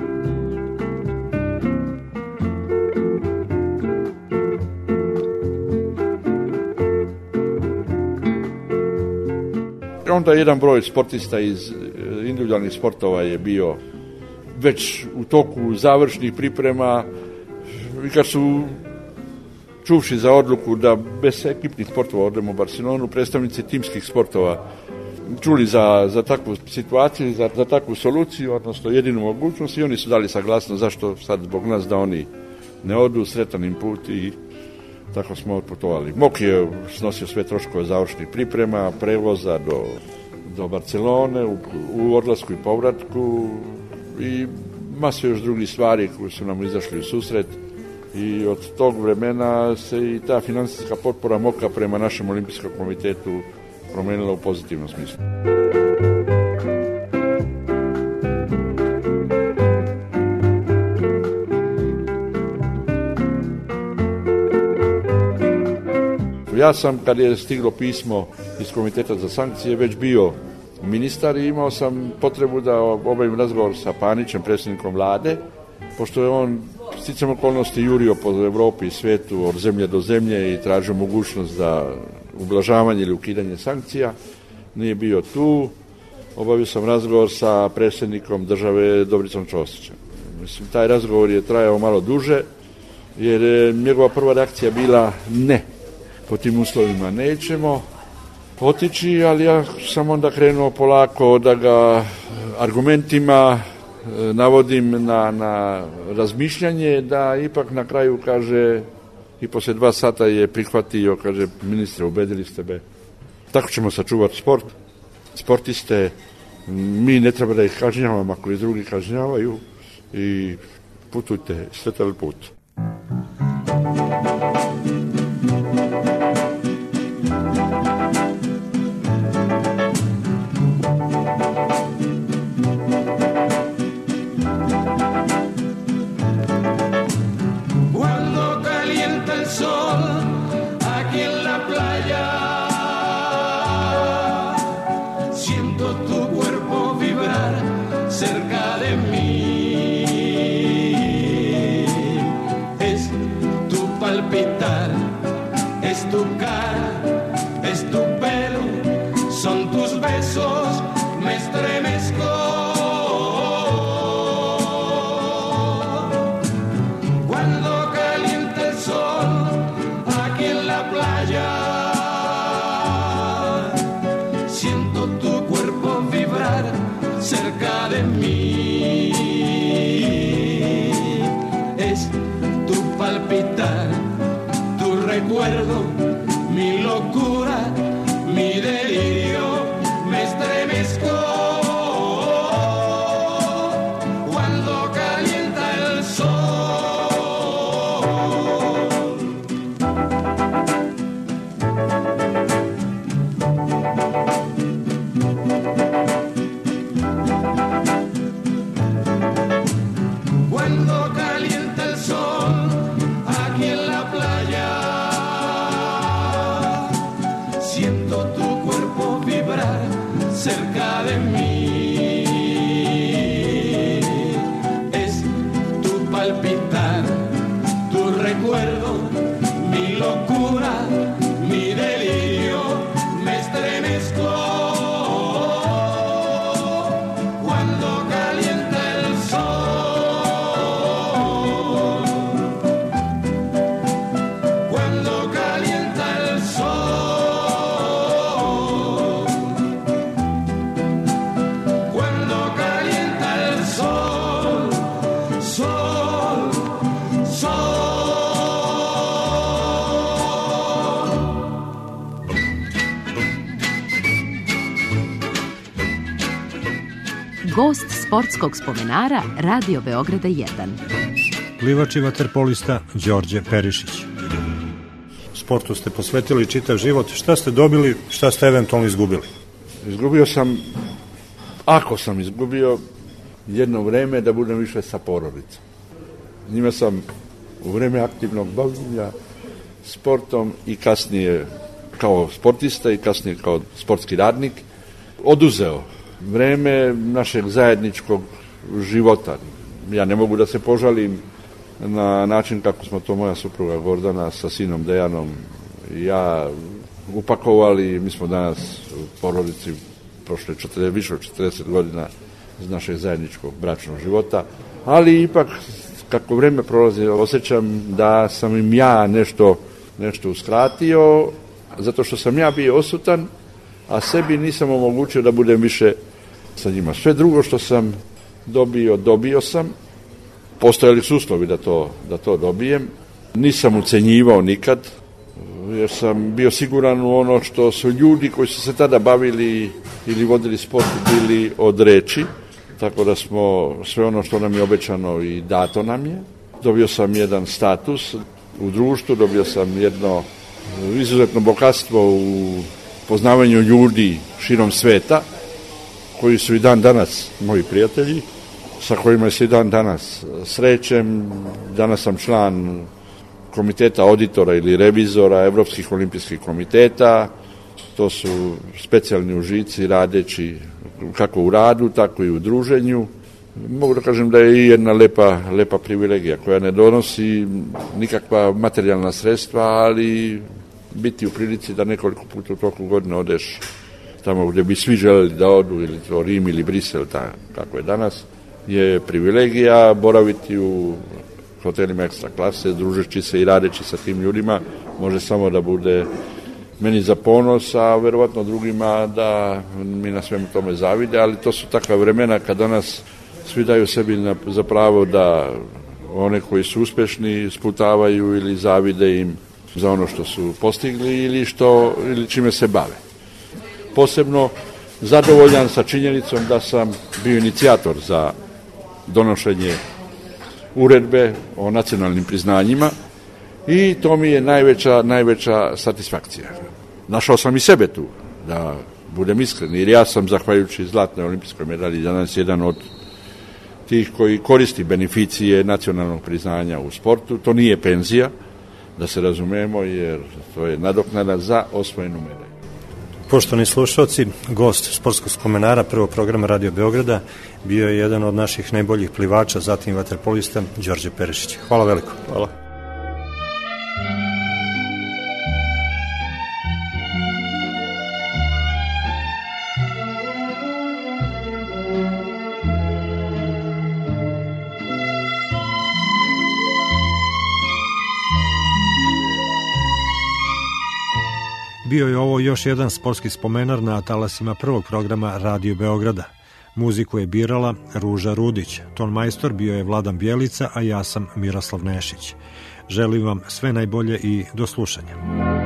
Onda jedan broj sportista iz individualnih sportova je bio već u toku završnih priprema i kad su čuvši za odluku da bez ekipnih sportova odemo u Barcelonu, predstavnici timskih sportova čuli za, za takvu situaciju, za, za takvu soluciju, odnosno jedinu mogućnost i oni su dali saglasnost zašto sad zbog nas da oni ne odu, sretan im put i tako smo otputovali. Mok je snosio sve troškove završnih priprema, prevoza do, do Barcelone, u, u odlasku i povratku i masu još drugih stvari koje su nam izašli u susret i od tog vremena se i ta finansijska potpora Moka prema našem olimpijskom komitetu promenila u pozitivnom smislu. Ja sam, kad je stiglo pismo iz Komiteta za sankcije, već bio ministar i imao sam potrebu da obavim razgovor sa Panićem, predsjednikom vlade, pošto je on sticam okolnosti jurio po Evropi i svetu od zemlje do zemlje i tražio mogućnost za ublažavanje ili ukidanje sankcija. Nije bio tu. Obavio sam razgovor sa predsjednikom države Dobricom Ćosićem. Mislim, taj razgovor je trajao malo duže, jer je njegova prva reakcija bila ne. Po tim uslovima nećemo otići, ali ja sam onda krenuo polako da ga argumentima navodim na, na razmišljanje, da ipak na kraju, kaže, i poslije dva sata je prihvatio, kaže, ministre, ubedili ste me. Tako ćemo sačuvati sport. Sportiste, mi ne treba da ih kažnjavamo ako ih drugi kažnjavaju i putujte, sretan put. Mi locura, mi delirio, me estremezco. cerca de mí. Es tu palpitar, tu recuerdo, mi locura, mi delirio, me estremezco cuando calienta el sol, cuando calienta el sol, cuando calienta el sol, sol, sol. Gost sportskog spomenara Radio Beograda jedan. Plivač i vaterpolista Đorđe Perišić. Sportu ste posvetili čitav život. Šta ste dobili, šta ste eventualno izgubili? Izgubio sam, ako sam izgubio, jedno vreme da budem više sa porodicom. Njima sam u vreme aktivnog bavljenja sportom i kasnije kao sportista i kasnije kao sportski radnik oduzeo vreme našeg zajedničkog života. Ja ne mogu da se požalim na način kako smo to moja supruga Gordana sa sinom Dejanom i ja upakovali. Mi smo danas u porodici prošle četrdeset, više od četrdeset godina iz našeg zajedničkog bračnog života, ali ipak kako vreme prolazi osjećam da sam im ja nešto, nešto uskratio zato što sam ja bio osutan, a sebi nisam omogućio da budem više sa njima. Sve drugo što sam dobio, dobio sam. Postojali su uslovi da to, da to dobijem. Nisam ucenjivao nikad, jer sam bio siguran u ono što su ljudi koji su se tada bavili ili vodili sport bili od reči, tako da smo sve ono što nam je obećano i dato nam je. Dobio sam jedan status u društvu, dobio sam jedno izuzetno bogatstvo u poznavanju ljudi širom sveta, koji su i dan danas moji prijatelji, sa kojima se i dan danas srećem. Danas sam član komiteta auditora ili revizora Evropskih olimpijskih komiteta. To su specijalni užici radeći kako u radu, tako i u druženju. Mogu da kažem da je i jedna lepa, lepa privilegija koja ne donosi nikakva materijalna sredstva, ali biti u prilici da nekoliko puta u toku godine odeš tamo gdje bi svi želeli da odu, ili to Rim ili Brisel, ta, kako je danas, je privilegija. Boraviti u hotelima ekstra klase, družeći se i radeći sa tim ljudima, može samo da bude meni za ponos, a verovatno drugima da mi na svemu tome zavide, ali to su takva vremena kad danas svi daju sebi na, za pravo da one koji su uspešni sputavaju ili zavide im za ono što su postigli ili, što, ili čime se bave. Posebno zadovoljan sa činjenicom da sam bio inicijator za donošenje uredbe o nacionalnim priznanjima i to mi je najveća, najveća satisfakcija. Našao sam i sebe tu, da budem iskren, jer ja sam, zahvaljujući zlatnoj olimpijskoj medalji, danas jedan od tih koji koristi beneficije nacionalnog priznanja u sportu. To nije penzija, da se razumemo, jer to je nadoknada za osvojenu medalju. Poštovani slušalci, gost sportskog spomenara prvog programa Radio Beograda bio je jedan od naših najboljih plivača, zatim vaterpolista Đorđe Perišić. Hvala veliko. Hvala. Bio je ovo još jedan sportski spomenar na talasima prvog programa Radio Beograda. Muziku je birala Ruža Rudić, ton majstor bio je Vladan Bjelica, a ja sam Miroslav Nešić. Želim vam sve najbolje i do slušanja.